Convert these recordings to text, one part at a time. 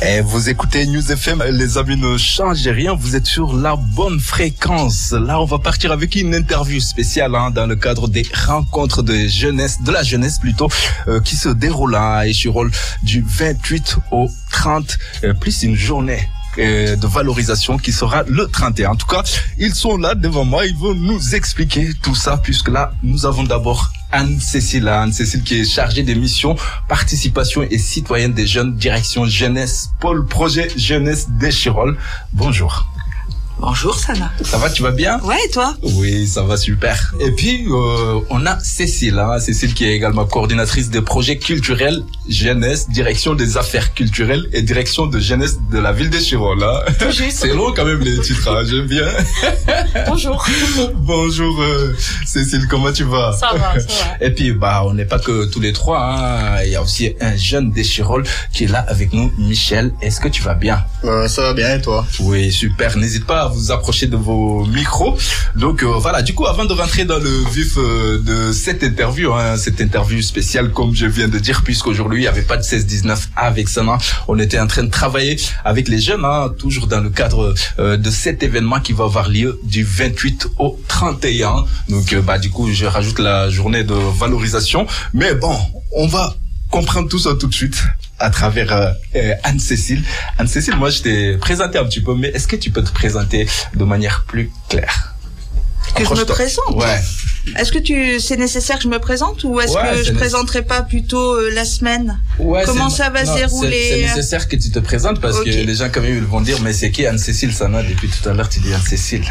Et vous écoutez News FM, les amis, ne changez rien, vous êtes sur la bonne fréquence. Là, on va partir avec une interview spéciale dans le cadre des rencontres de la jeunesse plutôt, qui se déroulent à Échirolles du 28 au 30, plus une journée de valorisation qui sera le 31. En tout cas, ils sont là devant moi, ils vont nous expliquer tout ça, puisque là, nous avons d'abord Anne-Cécile qui est chargée des missions participation et citoyenne des jeunes, direction jeunesse, pôle projet jeunesse d'Échirolles. Bonjour. Bonjour Sana. Ça va, tu vas bien? Ouais, et toi? Oui, ça va super. Et puis, on a Cécile, Cécile qui est également coordinatrice des projets culturels, jeunesse, direction des affaires culturelles et direction de jeunesse de la ville d'Échirolles. C'est long quand même les titres, j'aime bien. Bonjour. Bonjour Cécile, comment tu vas? Ça va. Et puis, on n'est pas que tous les trois, il y a aussi un jeune d'Échirolles qui est là avec nous, Michel. Est-ce que tu vas bien? Ça va bien et toi? Oui, super. N'hésite pas à vous approcher de vos micros. Donc voilà, du coup, avant de rentrer dans le vif de cette interview spéciale, comme je viens de dire, puisqu'aujourd'hui, il n'y avait pas de 16-19 avec Sana, on était en train de travailler avec les jeunes, toujours dans le cadre de cet événement qui va avoir lieu du 28 au 31. Donc, du coup, je rajoute la journée de valorisation. Mais bon, on va comprendre tout ça tout de suite à travers Anne-Cécile. Anne-Cécile, moi je t'ai présenté un petit peu, mais est-ce que tu peux te présenter de manière plus claire? Que je me présente? Ouais. Est-ce que c'est nécessaire que je me présente ou est-ce que je présenterai pas plutôt la semaine? Comment ça va se dérouler? C'est nécessaire que tu te présentes parce que les gens quand même ils vont dire mais c'est qui Anne-Cécile Sana? Depuis tout à l'heure tu dis Anne-Cécile.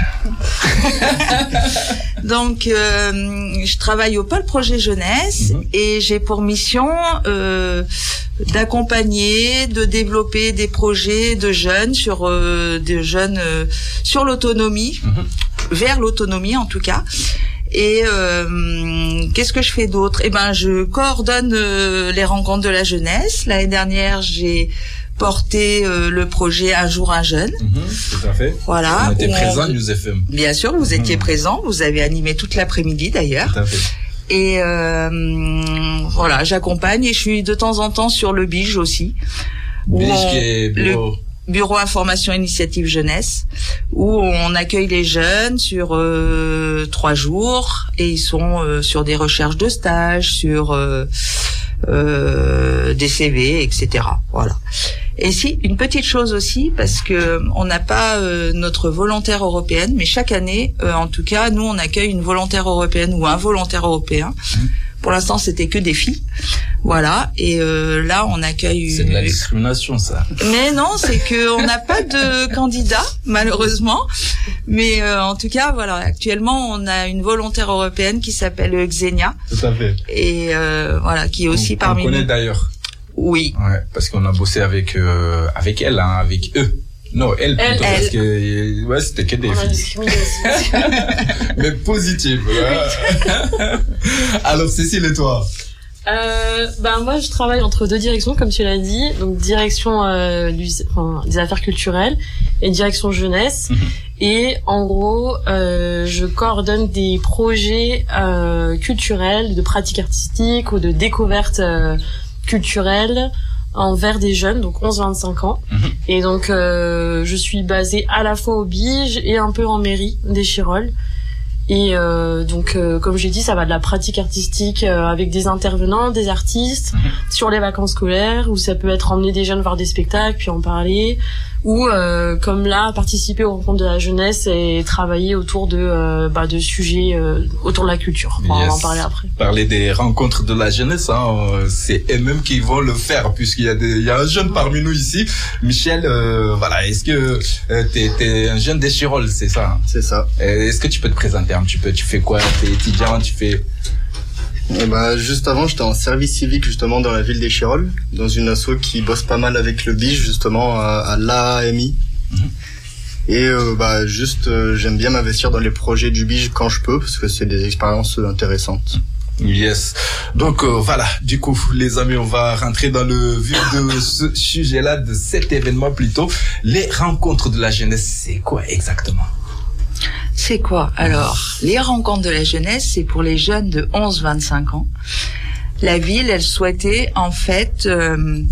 Donc je travaille au pôle projet jeunesse et j'ai pour mission d'accompagner, de développer des projets de jeunes sur l'autonomie, vers l'autonomie en tout cas. Et qu'est-ce que je fais d'autre? Je coordonne les rencontres de la jeunesse. L'année dernière, j'ai porté le projet Un jour un jeune. Tout à fait. Voilà. On était présents, News FM. Bien sûr, vous étiez présents. Vous avez animé toute l'après-midi d'ailleurs. Tout à fait. Et voilà, j'accompagne et je suis de temps en temps sur le BIJ aussi. BIJ qui est Bureau Information Initiative Jeunesse, où on accueille les jeunes sur 3 jours et ils sont sur des recherches de stage, sur des CV, etc. Voilà. Et si, une petite chose aussi, parce que on n'a pas notre volontaire européenne, mais chaque année, en tout cas, nous on accueille une volontaire européenne ou un volontaire européen. Pour l'instant, c'était que des filles. Voilà. Et là, on accueille... C'est de la discrimination, ça. Mais non, c'est que on n'a pas de candidats, malheureusement. Mais en tout cas, voilà. Actuellement, on a une volontaire européenne qui s'appelle Xenia. Tout à fait. Et voilà, qui est aussi parmi nous. On connaît d'ailleurs. Oui. Ouais, parce qu'on a bossé avec elle, avec eux. Non, elle plutôt, parce que c'était que des filles. Mais positive. Alors Cécile et toi? Moi je travaille entre 2 directions comme tu l'as dit, donc direction des affaires culturelles et direction jeunesse. Et en gros je coordonne des projets culturels, de pratiques artistiques ou de découvertes culturelles envers des jeunes, donc 11-25 ans. Et donc je suis basée à la fois au BIJ et un peu en mairie d'Échirolles. Et donc comme j'ai dit, ça va de la pratique artistique avec des intervenants, des artistes sur les vacances scolaires, où ça peut être emmener des jeunes voir des spectacles puis en parler, ou comme là participer aux rencontres de la jeunesse et travailler autour de sujets autour de la culture. On va en parler après. Parler des rencontres de la jeunesse, c'est eux-mêmes qui vont le faire, puisqu'il y a un jeune parmi nous ici, Michel. Voilà, est-ce que t'es un jeune d'Échirolles, c'est ça? C'est ça. Est-ce que tu peux te présenter un petit peu? Tu fais quoi? T'es étudiant? Tu fais... Juste avant, j'étais en service civique justement dans la ville d'Échirolles, dans une asso qui bosse pas mal avec le BIJ justement à l'AMI. Et j'aime bien m'investir dans les projets du BIJ quand je peux, parce que c'est des expériences intéressantes. Yes. Donc voilà, du coup les amis, on va rentrer dans le vif de ce sujet-là, de cet événement plutôt. Les rencontres de la jeunesse, c'est quoi exactement? C'est quoi? Alors, les rencontres de la jeunesse, c'est pour les jeunes de 11-25 ans. La ville, elle souhaitait en fait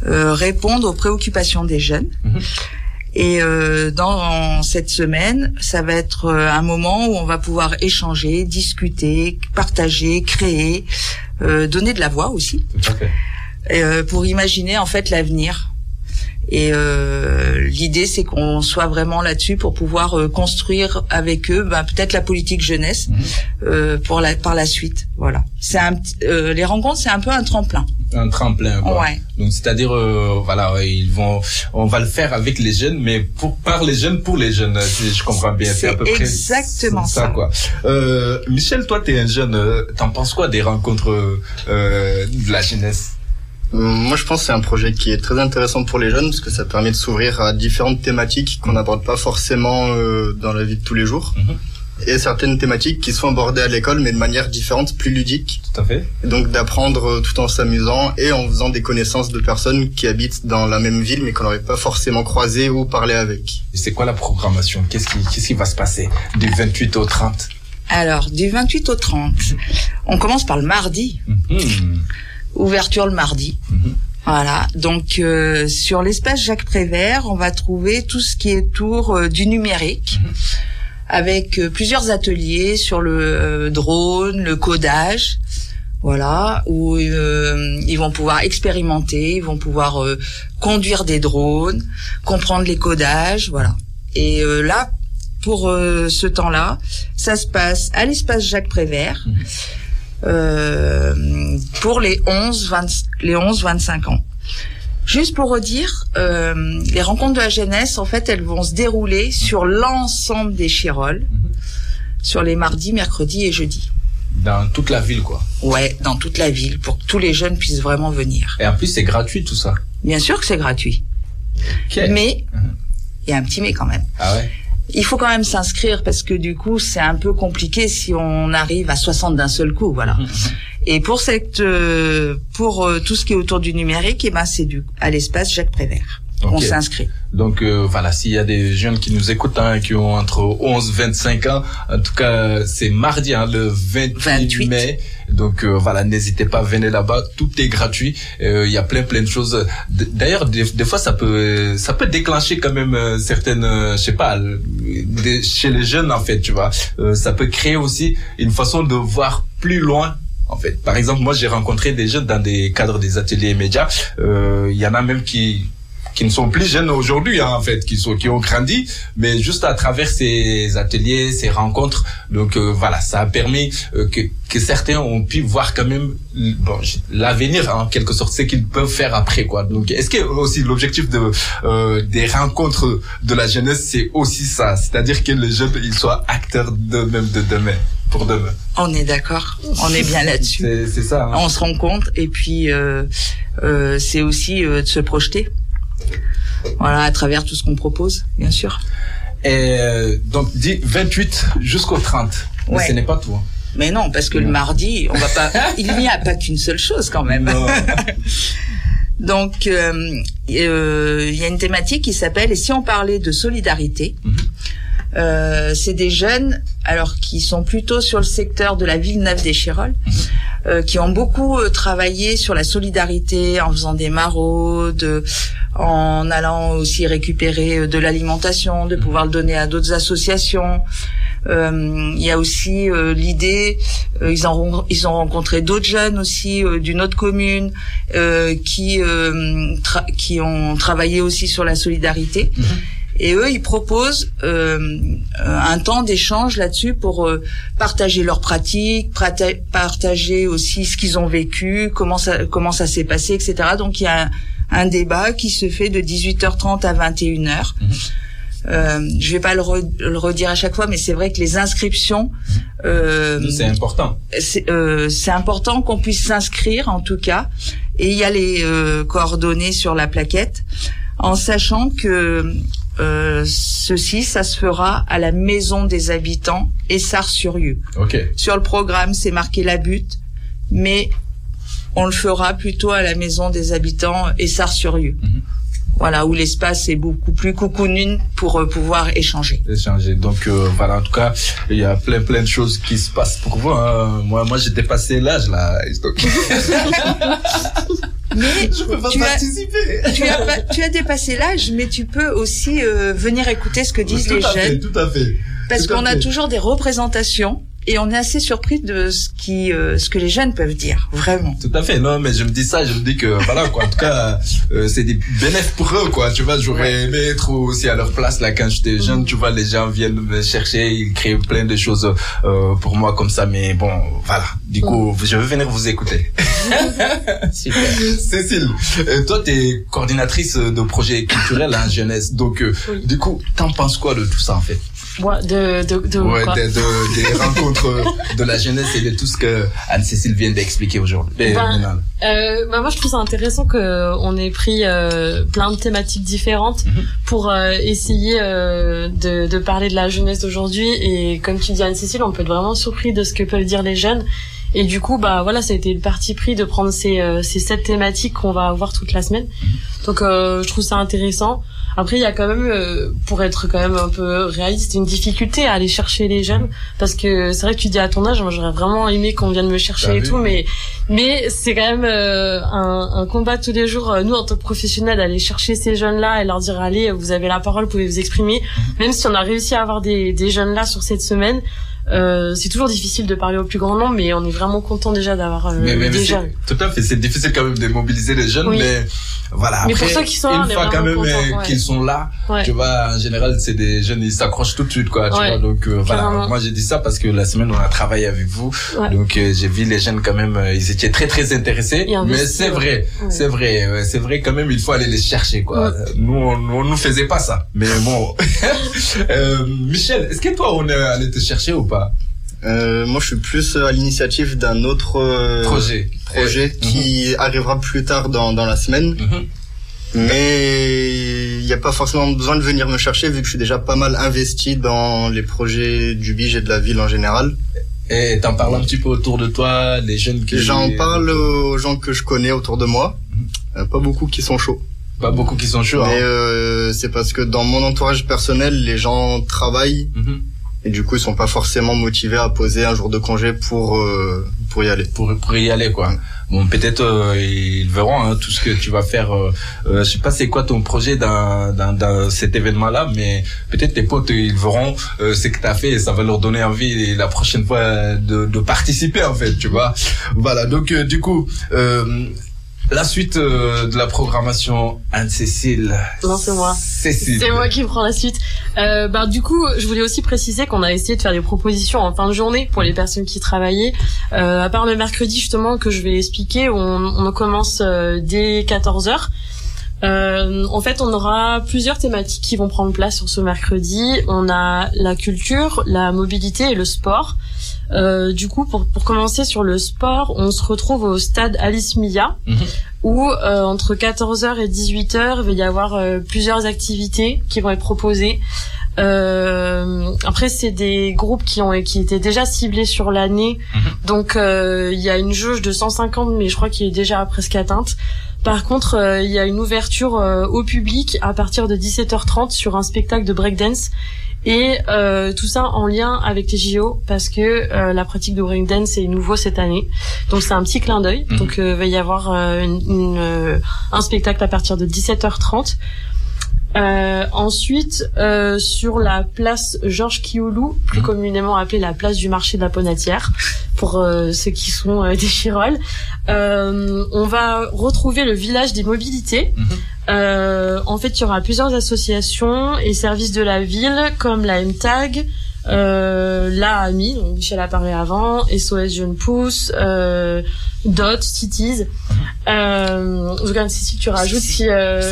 répondre aux préoccupations des jeunes. Et dans cette semaine, ça va être un moment où on va pouvoir échanger, discuter, partager, créer, donner de la voix aussi, pour imaginer en fait l'avenir. Et l'idée, c'est qu'on soit vraiment là-dessus pour pouvoir construire avec eux, peut-être la politique jeunesse par la suite. Voilà. C'est les rencontres, c'est un peu un tremplin. Un tremplin, quoi. Ouais. Donc c'est-à-dire, on va le faire avec les jeunes, mais par les jeunes, pour les jeunes. Si je comprends bien, c'est à peu près exactement ça, quoi. Michel, toi, t'es un jeune. T'en penses quoi des rencontres de la jeunesse? Moi, je pense que c'est un projet qui est très intéressant pour les jeunes parce que ça permet de s'ouvrir à différentes thématiques qu'on n'aborde pas forcément dans la vie de tous les jours. Et certaines thématiques qui sont abordées à l'école, mais de manière différente, plus ludique. Tout à fait. Et donc d'apprendre tout en s'amusant et en faisant des connaissances de personnes qui habitent dans la même ville, mais qu'on n'aurait pas forcément croisées ou parlé avec. Et c'est quoi la programmation? Qu'est-ce qui va se passer du 28 au 30? Alors, du 28 au 30, on commence par le mardi. Ouverture le mardi. Voilà. Donc sur l'espace Jacques Prévert, on va trouver tout ce qui est autour du numérique, avec plusieurs ateliers sur le drone, le codage. Voilà, où ils vont pouvoir expérimenter, ils vont pouvoir conduire des drones, comprendre les codages, voilà. Et là, pour ce temps-là, ça se passe à l'espace Jacques Prévert. Pour les 11-25 ans. Juste pour redire, les rencontres de la jeunesse, en fait, elles vont se dérouler sur l'ensemble des Chirolles, sur les mardis, mercredis et jeudis. Dans toute la ville, quoi. Ouais, dans toute la ville, pour que tous les jeunes puissent vraiment venir. Et en plus, c'est gratuit, tout ça. Bien sûr que c'est gratuit. Okay. Mais, il y a un petit mais quand même. Ah ouais? Il faut quand même s'inscrire parce que du coup, c'est un peu compliqué si on arrive à 60 d'un seul coup, voilà. Et pour tout ce qui est autour du numérique, c'est à l'espace Jacques Prévert. Okay. On s'inscrit. Donc s'il y a des jeunes qui nous écoutent, qui ont entre 11 et 25 ans, en tout cas, c'est mardi, le 28 mai. Donc n'hésitez pas, venez là-bas, tout est gratuit. Il y a plein de choses. D'ailleurs, des fois ça peut déclencher quand même certaines, chez les jeunes en fait, tu vois. Ça peut créer aussi une façon de voir plus loin. En fait, par exemple, moi j'ai rencontré des jeunes dans des cadres des ateliers médias. Il y en a même qui ne sont plus jeunes aujourd'hui, en fait, qui ont grandi, mais juste à travers ces ateliers, ces rencontres. Donc ça a permis que certains ont pu voir quand même l'avenir en quelque sorte, ce qu'ils peuvent faire après, quoi. Donc est-ce que aussi l'objectif des rencontres de la jeunesse, c'est aussi ça, c'est-à-dire que les jeunes ils soient acteurs d'eux-mêmes de demain? Pour demain. On est d'accord, on est bien là-dessus. C'est ça. On se rend compte et puis c'est aussi de se projeter. Voilà, à travers tout ce qu'on propose, bien sûr. Et donc 28 jusqu'au 30. Mais ouais. Ce n'est pas tout. Mais non, parce que le mardi, on va pas. Il n'y a pas qu'une seule chose quand même. Donc il y a une thématique qui s'appelle « Et si on parlait de solidarité ?» C'est des jeunes, alors qui sont plutôt sur le secteur de la Villeneuve des Chirolles, qui ont beaucoup travaillé sur la solidarité en faisant des maraudes, en allant aussi récupérer de l'alimentation, de pouvoir le donner à d'autres associations. Il y a aussi l'idée, ils ont rencontré d'autres jeunes aussi d'une autre commune qui ont travaillé aussi sur la solidarité. Et eux, ils proposent un temps d'échange là-dessus pour partager leurs pratiques, partager aussi ce qu'ils ont vécu, comment ça s'est passé, etc. Donc il y a un débat qui se fait de 18h30 à 21h. Je vais pas le redire à chaque fois, mais c'est vrai que les inscriptions, c'est important. C'est important qu'on puisse s'inscrire en tout cas. Et il y a les coordonnées sur la plaquette, en sachant que ça se fera à la Maison des Habitants, Essarts-sur-Yeu. Okay. Sur le programme, c'est marqué la butte, mais on le fera plutôt à la Maison des Habitants, Essarts-sur-Yeu. Voilà, où l'espace est beaucoup plus coucounune pour pouvoir échanger. Donc en tout cas, il y a plein de choses qui se passent pour vous. Hein. Moi j'ai dépassé l'âge là. Mais je peux pas participer. Tu as dépassé l'âge, mais tu peux aussi venir écouter ce que disent les jeunes. Tout à fait. Parce qu'on a toujours des représentations. Et on est assez surpris de ce que les jeunes peuvent dire, vraiment. Tout à fait. Non, mais je me dis ça, je me dis que voilà quoi. En tout cas, c'est des bénéfices pour eux quoi. Tu vois, j'aurais aimé être aussi à leur place là quand j'étais jeune. Tu vois, les gens viennent me chercher, ils créent plein de choses pour moi comme ça. Mais bon, voilà. Du coup, je vais venir vous écouter. Super. Cécile, toi t'es coordinatrice de projets culturels en jeunesse. Donc, du coup, t'en penses quoi de tout ça en fait? Ouais, ouais, quoi des rencontres de la jeunesse et de tout ce que Anne-Cécile vient d'expliquer aujourd'hui. Moi je trouve ça intéressant que on ait pris plein de thématiques différentes pour essayer de parler de la jeunesse d'aujourd'hui, et comme tu dis Anne-Cécile, on peut être vraiment surpris de ce que peuvent dire les jeunes. Et du coup, voilà, ça a été le parti pris de prendre ces 7 thématiques qu'on va avoir toute la semaine. Donc, je trouve ça intéressant. Après, il y a quand même, pour être quand même un peu réaliste, une difficulté à aller chercher les jeunes, parce que c'est vrai que tu dis à ton âge, moi j'aurais vraiment aimé qu'on vienne me chercher et tout, mais c'est quand même un combat tous les jours. Nous, en tant que professionnels, aller chercher ces jeunes-là et leur dire allez, vous avez la parole, vous pouvez vous exprimer. Même si on a réussi à avoir des jeunes là sur cette semaine. C'est toujours difficile de parler au plus grand nombre, mais on est vraiment content déjà d'avoir des jeunes. Tout à fait, c'est difficile quand même de mobiliser les jeunes, mais voilà. Mais après, pour ceux qui sont là, une fois quand même qu'ils sont là, tu vois, en général, c'est des jeunes, ils s'accrochent tout de suite, quoi, tu vois. Donc voilà, moi j'ai dit ça parce que la semaine on a travaillé avec vous, donc j'ai vu les jeunes quand même, ils étaient très très intéressés. Mais c'est vrai, c'est vrai quand même, il faut aller les chercher, quoi. Nous on nous faisait pas ça, mais bon. Michel, est-ce que toi on est allé te chercher ou pas? Moi, je suis plus à l'initiative d'un autre projet qui arrivera plus tard dans la semaine. Mais il n'y a pas forcément besoin de venir me chercher vu que je suis déjà pas mal investi dans les projets du BIJ et de la ville en général. Et t'en parles un petit peu autour de toi, les jeunes qui... J'en parle aux gens que je connais autour de moi. Pas beaucoup qui sont chauds. Pas beaucoup qui sont chauds. Mais c'est parce que dans mon entourage personnel, les gens travaillent. Et du coup, ils sont pas forcément motivés à poser un jour de congé pour y aller. Pour y aller, quoi. Bon, peut-être ils verront tout ce que tu vas faire. Je sais pas c'est quoi ton projet dans cet événement-là, mais peut-être tes potes ils verront ce que t'as fait et ça va leur donner envie la prochaine fois de participer en fait, tu vois. Voilà. Donc du coup. La suite de la programmation, Anne-Cécile. Non, c'est moi. Cécile. C'est moi qui prends la suite. Du coup, je voulais aussi préciser qu'on a essayé de faire des propositions en fin de journée pour les personnes qui travaillaient. À part le mercredi, justement, que je vais expliquer, on commence dès 14h. En fait, on aura plusieurs thématiques qui vont prendre place sur ce mercredi. On a la culture, la mobilité et le sport. Du coup, pour commencer sur le sport, on se retrouve au stade Alice Milla, où entre 14h et 18h, il va y avoir plusieurs activités qui vont être proposées. Après, c'est des groupes qui étaient déjà ciblés sur l'année. Donc, il y a une jauge de 150, mais je crois qu'il est déjà presque atteinte. Par contre, il y a une ouverture au public à partir de 17h30 sur un spectacle de breakdance. Et tout ça en lien avec les JO, parce que la pratique de breakdance est nouveau cette année. Donc c'est un petit clin d'œil. Donc il va y avoir un spectacle à partir de 17h30. Ensuite, sur la place Georges Kioulou, plus communément appelée la place du marché de la Ponatière, pour ceux qui sont des Chirolles, on va retrouver le village des mobilités. En fait, il y aura plusieurs associations et services de la ville, comme la MTAG, la AMI, donc Michel a parlé avant, SOS Jeunes Pousses, DOT, Cities. Regarde, si tu rajoutes si...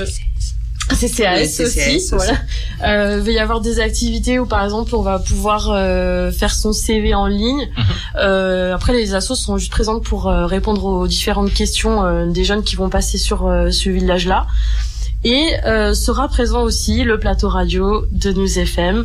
CCAS aussi, voilà. Il va y avoir des activités où, par exemple, on va pouvoir faire son CV en ligne. Après, les assos sont juste présentes pour répondre aux différentes questions des jeunes qui vont passer sur ce village-là. Et sera présent aussi le plateau radio de News FM.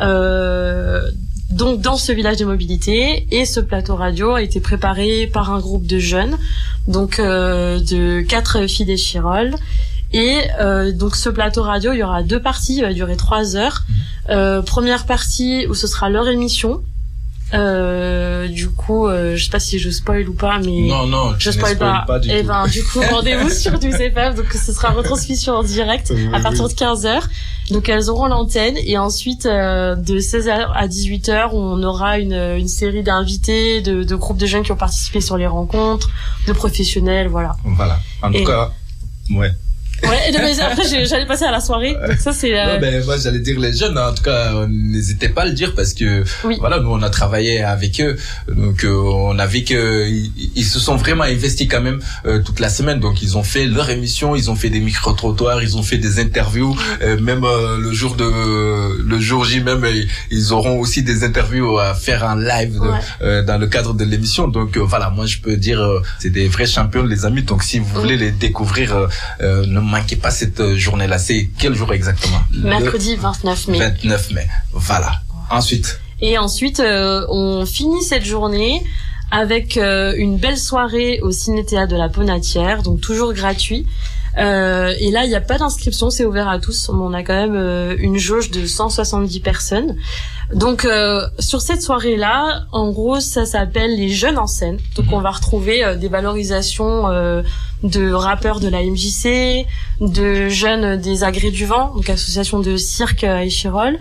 Donc dans ce village de mobilité, et ce plateau radio a été préparé par un groupe de jeunes, donc de 4 filles des Chirolles. Et donc ce plateau radio, il y aura 2 parties, il va durer 3 heures. Première partie où ce sera leur émission. Du coup, je sais pas si je spoil ou pas, mais non, je spoil pas. Et ben, du coup, rendez-vous sur du CFF. Donc, ce sera retransmission en direct à partir de 15h. Donc, elles auront l'antenne et ensuite, de 16h à 18h, on aura une série d'invités, de groupes de jeunes qui ont participé sur les rencontres, de professionnels, voilà. Voilà. En tout cas, ouais. Ouais, mais après j'allais passer à la soirée. Donc ça c'est Non, ben moi j'allais dire les jeunes, en tout cas n'hésitez pas à le dire parce que voilà, nous on a travaillé avec eux. Donc on a vu que ils se sont vraiment investis quand même toute la semaine. Donc ils ont fait leur émission, ils ont fait des micro-trottoirs, ils ont fait des interviews, même le jour J même ils auront aussi des interviews à faire en live dans le cadre de l'émission. Donc voilà, moi je peux dire c'est des vrais champions les amis. Donc si vous voulez les découvrir, ne manquez pas cette journée-là. C'est quel jour exactement? Mercredi 29 mai. 29 mai. Voilà. Ensuite. Et ensuite, on finit cette journée avec une belle soirée au Ciné-Théâtre de la Ponatière, donc toujours gratuit. Et là, il n'y a pas d'inscription, c'est ouvert à tous. On a quand même une jauge de 170 personnes. Donc, sur cette soirée-là, en gros, ça s'appelle les jeunes en scène. Donc, on va retrouver des valorisations de rappeurs de la MJC, de jeunes des Agrès du Vent, donc association de cirque à Échirolles.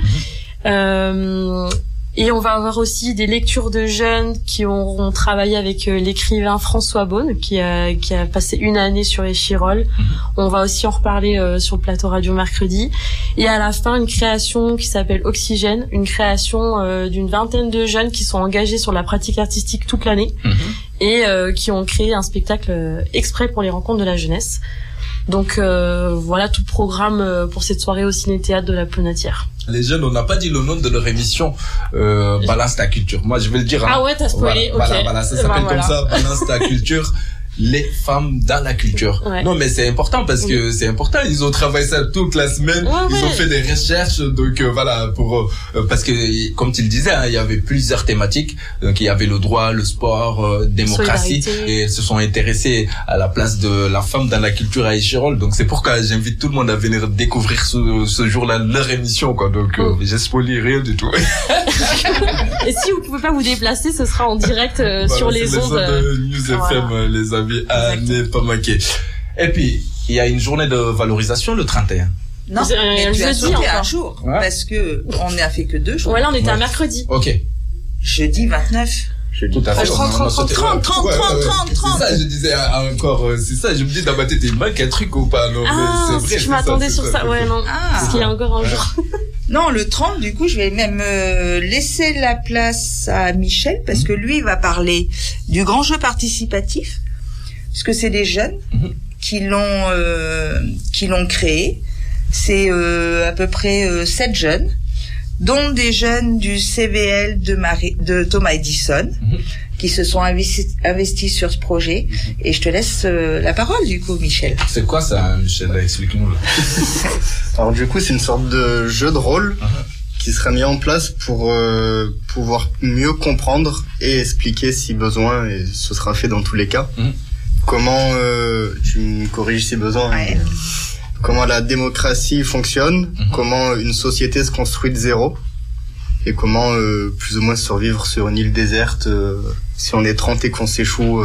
Et on va avoir aussi des lectures de jeunes qui auront travaillé avec l'écrivain François Beaune, qui a passé une année sur Échirolles. On va aussi en reparler sur le plateau Radio mercredi. Et à la fin, une création qui s'appelle Oxygène, une création d'une vingtaine de jeunes qui sont engagés sur la pratique artistique toute l'année et qui ont créé un spectacle exprès pour les rencontres de la jeunesse. Donc voilà tout le programme pour cette soirée au Ciné-Théâtre de la Ponatière. Les jeunes, on n'a pas dit le nom de leur émission, Balance ta culture. Moi, je vais le dire. Ah ouais, t'as spoilé. Voilà, ça s'appelle comme ça, Balance ta culture. Les femmes dans la culture. Ouais. Non, mais c'est important parce que c'est important. Ils ont travaillé ça toute la semaine. Ils ont fait des recherches. Donc voilà, parce que comme tu le disais, il y avait plusieurs thématiques. Donc il y avait le droit, le sport, démocratie, et ils se sont intéressés à la place de la femme dans la culture à Échirolles. Donc c'est pourquoi j'invite tout le monde à venir découvrir ce jour-là leur émission, quoi. Donc j'ai spoilé rien du tout. Et si vous pouvez pas vous déplacer, ce sera en direct sur les ondes de News FM, les amis. À ne pas manquer. Et puis, il y a une journée de valorisation le 31. Non, mais tu as sauté un jour. Parce que on n'a fait que 2 jours. Ouais, là, on était un mercredi. Ok. Jeudi 29. Tout à fait. 30. C'est ça, je disais encore, c'est ça, je me dis dans ma tête, il manque un truc ou pas, non, mais c'est vrai. Je m'attendais sur ça, ouais, non. Parce qu'il y a encore un jour. Non, le 30, du coup, je vais même laisser la place à Michel, parce que lui, il va parler du grand jeu participatif. Parce que c'est des jeunes qui l'ont créé. C'est à peu près 7 jeunes, dont des jeunes du CVL de Thomas Edison, qui se sont investis sur ce projet. Et je te laisse la parole, du coup, Michel. C'est quoi ça, Michel? Explique-nous. Alors du coup, c'est une sorte de jeu de rôle qui sera mis en place pour pouvoir mieux comprendre et expliquer si besoin, et ce sera fait dans tous les cas. Comment, tu me corriges si besoin, comment la démocratie fonctionne, comment une société se construit de zéro, et comment plus ou moins survivre sur une île déserte si on est 30 et qu'on s'échoue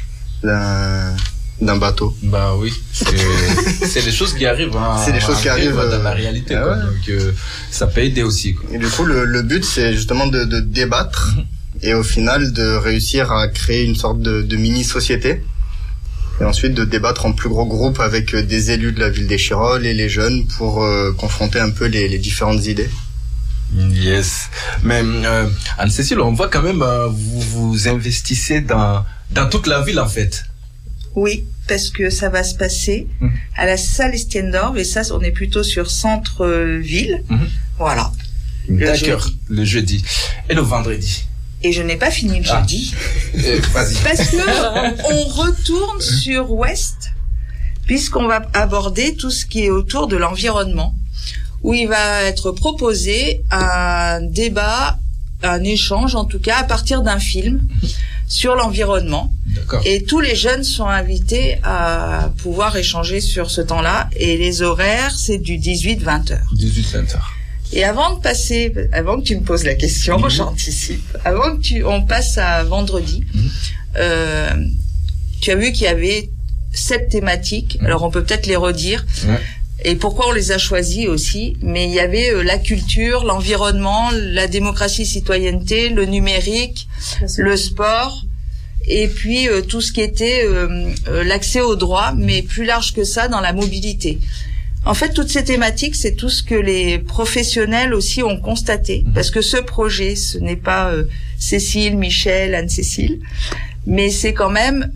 d'un bateau. Bah oui, c'est des choses qui arrivent. C'est des choses qui arrivent dans la réalité. Quoi. Donc ça peut aider aussi. Quoi. Et du coup, le but, c'est justement de débattre et au final de réussir à créer une sorte de mini-société. Et ensuite de débattre en plus gros groupe avec des élus de la ville d'Échirolles et les jeunes pour confronter un peu les différentes idées. Yes. Mais Anne-Cécile, on voit quand même vous investissez dans toute la ville en fait. Oui, parce que ça va se passer à la salle Estienne d'Orbe, et ça, on est plutôt sur centre-ville. Voilà. D'accord, le jeudi. Et le vendredi? Et je n'ai pas fini le jeudi. Vas-y. Parce que on retourne sur Ouest, puisqu'on va aborder tout ce qui est autour de l'environnement, où il va être proposé un débat, un échange en tout cas, à partir d'un film sur l'environnement. D'accord. Et tous les jeunes sont invités à pouvoir échanger sur ce temps-là. Et les horaires, c'est du 18-20 heures. 18-20 heures. Et avant que tu me poses la question, j'anticipe. Avant que on passe à vendredi, tu as vu qu'il y avait 7 thématiques. Alors on peut peut-être les redire. Ouais. Et pourquoi on les a choisis aussi. Mais il y avait la culture, l'environnement, la démocratie, citoyenneté, le numérique, le sport, et puis tout ce qui était l'accès aux droits, mais plus large que ça, dans la mobilité. En fait, toutes ces thématiques, c'est tout ce que les professionnels aussi ont constaté, parce que ce projet, ce n'est pas Cécile, Michel, Anne-Cécile, mais c'est quand même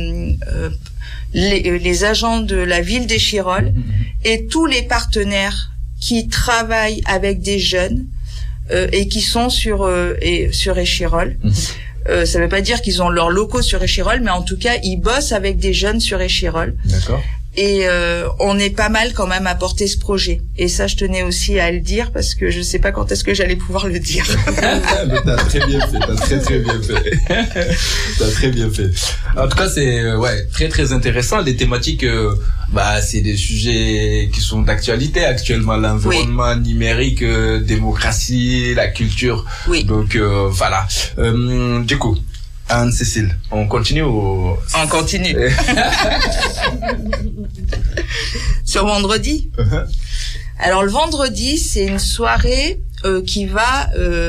les agents de la ville d'Échirolles et tous les partenaires qui travaillent avec des jeunes et qui sont sur Échirolles. Ça ne veut pas dire qu'ils ont leurs locaux sur Échirolles, mais en tout cas, ils bossent avec des jeunes sur Échirolles. D'accord. Et on est pas mal quand même à porter ce projet. Et ça, je tenais aussi à le dire parce que je sais pas quand est-ce que j'allais pouvoir le dire. Mais t'as très bien fait, t'as très bien fait. T'as très bien fait. En tout cas, c'est très très intéressant. Les thématiques, c'est des sujets qui sont d'actualité actuellement. L'environnement numérique, démocratie, la culture. Oui. Donc voilà. Du coup, Anne-Cécile, on continue ou... On continue. Sur vendredi. Alors le vendredi, c'est une soirée qui va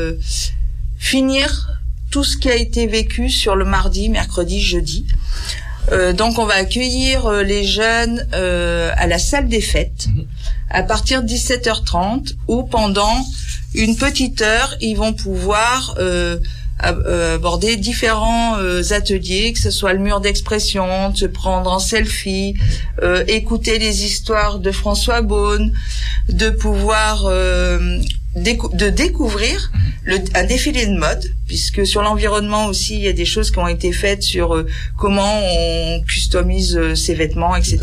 finir tout ce qui a été vécu sur le mardi, mercredi, jeudi. Donc on va accueillir les jeunes à la salle des fêtes à partir de 17h30 où pendant une petite heure, ils vont pouvoir aborder différents ateliers, que ce soit le mur d'expression, de se prendre en selfie, écouter les histoires de François Beaune, de pouvoir découvrir un défilé de mode, puisque sur l'environnement aussi il y a des choses qui ont été faites sur comment on customise ses vêtements, etc.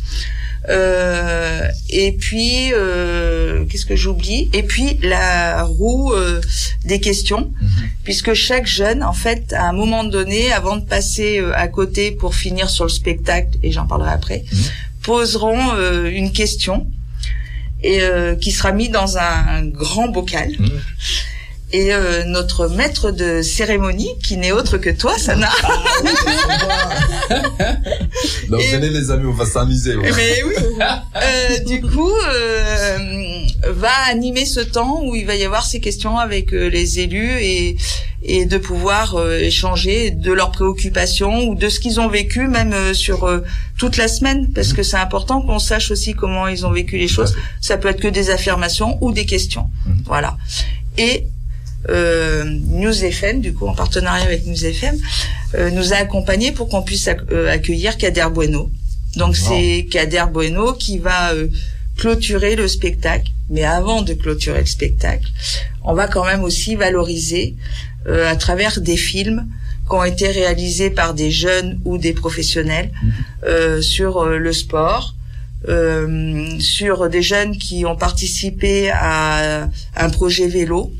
Et puis qu'est-ce que j'oublie? Et puis la roue des questions, puisque chaque jeune, en fait, à un moment donné, avant de passer à côté pour finir sur le spectacle, et j'en parlerai après, poseront une question et qui sera mis dans un grand bocal. Et notre maître de cérémonie, qui n'est autre que toi, Sana. Donc venez les amis, on va s'amuser. Ouais. Mais oui. Du coup, va animer ce temps où il va y avoir ces questions avec les élus et de pouvoir échanger de leurs préoccupations ou de ce qu'ils ont vécu, même sur toute la semaine, parce que c'est important qu'on sache aussi comment ils ont vécu les choses. Ça peut être que des affirmations ou des questions. Voilà. Et News FM, du coup en partenariat avec News FM, nous a accompagnés pour qu'on puisse accueillir Kader Bueno. Donc c'est Kader Bueno qui va clôturer le spectacle. Mais avant de clôturer le spectacle, on va quand même aussi valoriser à travers des films qui ont été réalisés par des jeunes ou des professionnels sur le sport, sur des jeunes qui ont participé à un projet vélo.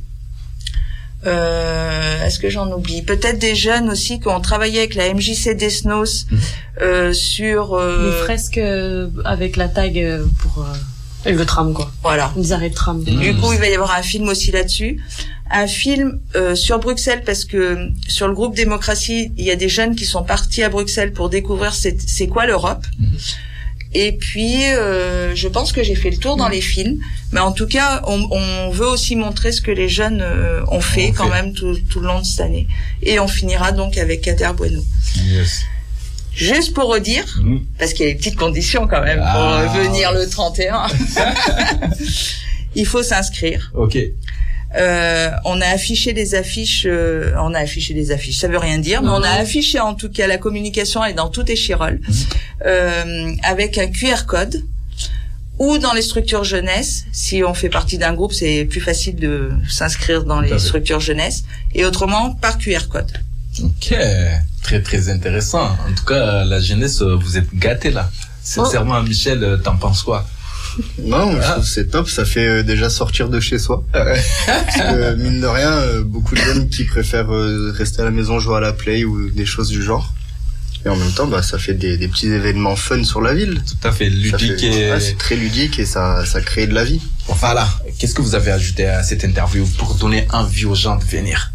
Est-ce que j'en oublie? Peut-être des jeunes aussi qui ont travaillé avec la MJC Desnos sur les fresques avec la tag pour avec le tram, quoi. Voilà. Les arrêts de tram. Du coup, il va y avoir un film aussi là-dessus. Un film sur Bruxelles, parce que sur le groupe Démocratie, il y a des jeunes qui sont partis à Bruxelles pour découvrir c'est quoi l'Europe. Et puis, je pense que j'ai fait le tour dans les films. Mais en tout cas, on veut aussi montrer ce que les jeunes ont fait quand même tout le long de cette année. Et on finira donc avec Kader Bueno. Yes. Juste pour redire, parce qu'il y a des petites conditions quand même pour venir le 31. Il faut s'inscrire. Ok. On a affiché des affiches, ça veut rien dire, mais on a affiché en tout cas la communication est dans tout Échirolles, avec un QR code, ou dans les structures jeunesse. Si on fait partie d'un groupe, c'est plus facile de s'inscrire dans les structures jeunesse, et autrement par QR code. Ok, très très intéressant. En tout cas, la jeunesse, vous êtes gâtés là. Sincèrement, Michel, t'en penses quoi? Non, je trouve c'est top, ça fait déjà sortir de chez soi. Parce que mine de rien, beaucoup de jeunes qui préfèrent rester à la maison, jouer à la play ou des choses du genre. Et en même temps, ça fait des petits événements fun sur la ville. Tout à fait, ludique c'est très ludique et ça crée de la vie. Voilà. Qu'est-ce que vous avez ajouté à cette interview pour donner envie aux gens de venir?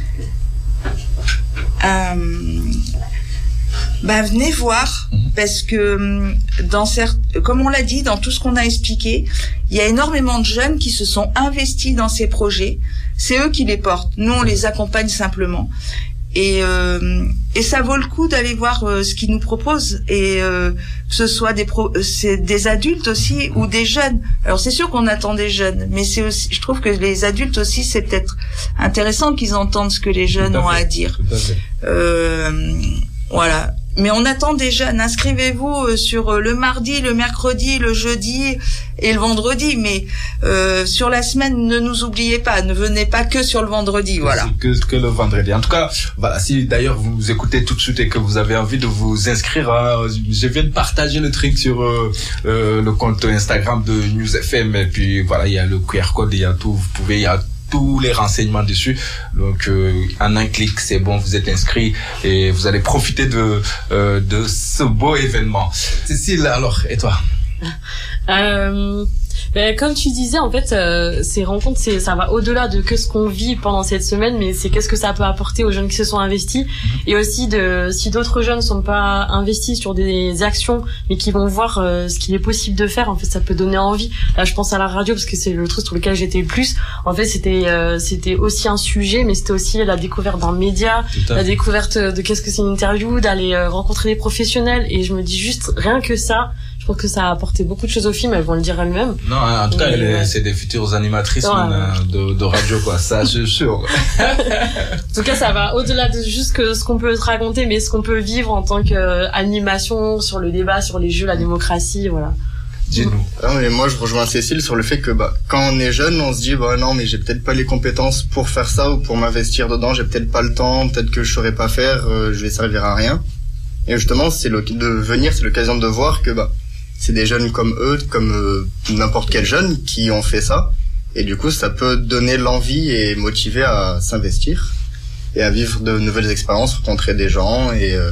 Venez voir, parce que comme on l'a dit, dans tout ce qu'on a expliqué, il y a énormément de jeunes qui se sont investis dans ces projets. C'est eux qui les portent. Nous, on les accompagne simplement. Et ça vaut le coup d'aller voir ce qu'ils nous proposent, et que ce soit c'est des adultes aussi ou des jeunes. Alors c'est sûr qu'on attend des jeunes, mais c'est aussi, je trouve que les adultes aussi, c'est peut-être intéressant qu'ils entendent ce que les jeunes ont à dire. Tout à fait. Voilà. Mais on attend des jeunes. Inscrivez-vous sur le mardi, le mercredi, le jeudi et le vendredi. Mais sur la semaine, ne nous oubliez pas. Ne venez pas que sur le vendredi. Voilà. Que le vendredi. En tout cas, voilà. Si d'ailleurs vous nous écoutez tout de suite et que vous avez envie de vous inscrire, je viens de partager le truc sur le compte Instagram de News FM. Et puis voilà, il y a le QR code, il y a tout. Il y a tous les renseignements dessus. Donc en un clic, c'est bon, vous êtes inscrit et vous allez profiter de ce beau événement. Cécile, alors, et toi? Comme tu disais, en fait, ces rencontres, ça va au-delà de que ce qu'on vit pendant cette semaine, mais c'est qu'est-ce que ça peut apporter aux jeunes qui se sont investis, et aussi si d'autres jeunes sont pas investis sur des actions, mais qui vont voir ce qu'il est possible de faire. En fait, ça peut donner envie. Là, je pense à la radio parce que c'est le truc sur lequel j'étais le plus. En fait, c'était aussi un sujet, mais c'était aussi la découverte d'un média, la découverte de qu'est-ce que c'est une interview, d'aller rencontrer des professionnels. Et je me dis juste rien que ça. Je pense que ça a apporté beaucoup de choses au film, elles vont le dire elles-mêmes. Non, en tout cas, c'est des futures animatrices de radio, quoi. Ça, je suis sûr. En tout cas, ça va au-delà de juste ce qu'on peut te raconter, mais ce qu'on peut vivre en tant qu'animation sur le débat, sur les jeux, la démocratie, voilà. Dis-nous. Ah, mais moi, je rejoins Cécile sur le fait que quand on est jeune, on se dit non, mais j'ai peut-être pas les compétences pour faire ça ou pour m'investir dedans. J'ai peut-être pas le temps, peut-être que je saurais pas faire. Je vais servir à rien. Et justement, c'est l'occasion de voir que c'est des jeunes comme eux, comme n'importe quel jeune qui ont fait ça. Et du coup, ça peut donner l'envie et motiver à s'investir et à vivre de nouvelles expériences, rencontrer des gens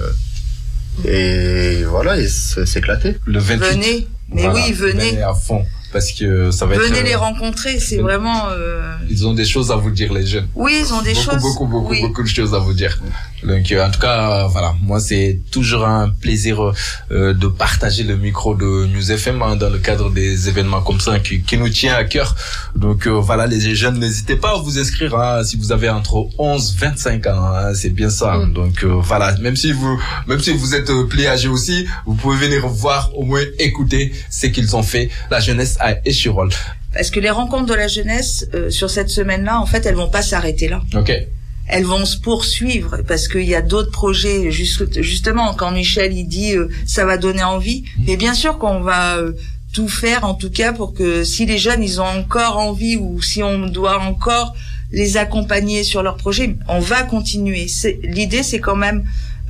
et voilà, et s'éclater. Le 28. Venez. Mais voilà, oui, venez à fond. Parce que ça va être... Venez les rencontrer, c'est vraiment... Ils ont des choses à vous dire, les jeunes. Oui, ils ont des choses... Beaucoup de choses à vous dire. Donc, en tout cas, voilà, moi, c'est toujours un plaisir de partager le micro de News FM dans le cadre des événements comme ça qui nous tient à cœur. Donc, voilà, les jeunes, n'hésitez pas à vous inscrire si vous avez entre 11 et 25 ans. C'est bien ça. Donc, voilà, même si vous êtes plus âgé aussi, vous pouvez venir voir, au moins écouter ce qu'ils ont fait, la jeunesse à Échirolles. Parce que les rencontres de la jeunesse sur cette semaine-là, en fait, elles vont pas s'arrêter là. Ok. Elles vont se poursuivre parce qu'il y a d'autres projets. Justement, quand Michel il dit ça va donner envie, mais bien sûr qu'on va tout faire, en tout cas, pour que si les jeunes ils ont encore envie ou si on doit encore les accompagner sur leur projet, on va continuer. L'idée, c'est quand même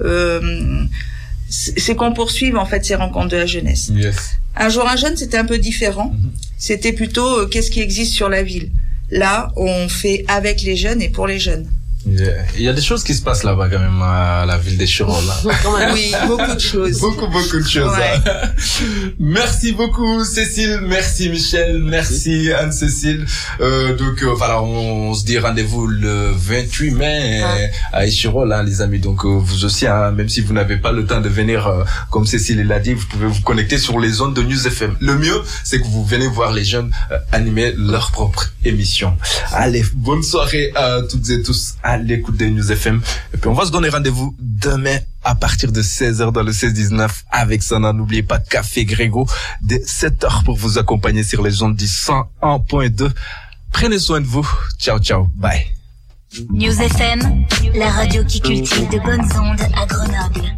c'est qu'on poursuive en fait ces rencontres de la jeunesse. Yes. Un jour un jeune, c'était un peu différent. C'était plutôt qu'est-ce qui existe sur la ville. Là, on fait avec les jeunes et pour les jeunes. Il y a des choses qui se passent là-bas quand même à la ville d'Échirolles. Oui, beaucoup de choses. Beaucoup de choses. Ouais. Merci beaucoup Cécile, merci Michel, merci Anne-Cécile. Donc voilà, on se dit rendez-vous le 28 mai à Échirolles, les amis. Donc vous aussi, même si vous n'avez pas le temps de venir, comme Cécile l'a dit, vous pouvez vous connecter sur les ondes de News FM. Le mieux, c'est que vous venez voir les jeunes animer leur propre émission. Allez, bonne soirée à toutes et tous à l'écoute de News FM. Et puis on va se donner rendez-vous demain à partir de 16h dans le 16-19 avec Sana. N'oubliez pas Café Grégo dès 7h pour vous accompagner sur les ondes du 101.2. Prenez soin de vous. Ciao, ciao. Bye. News FM, la radio qui cultive de bonnes ondes à Grenoble.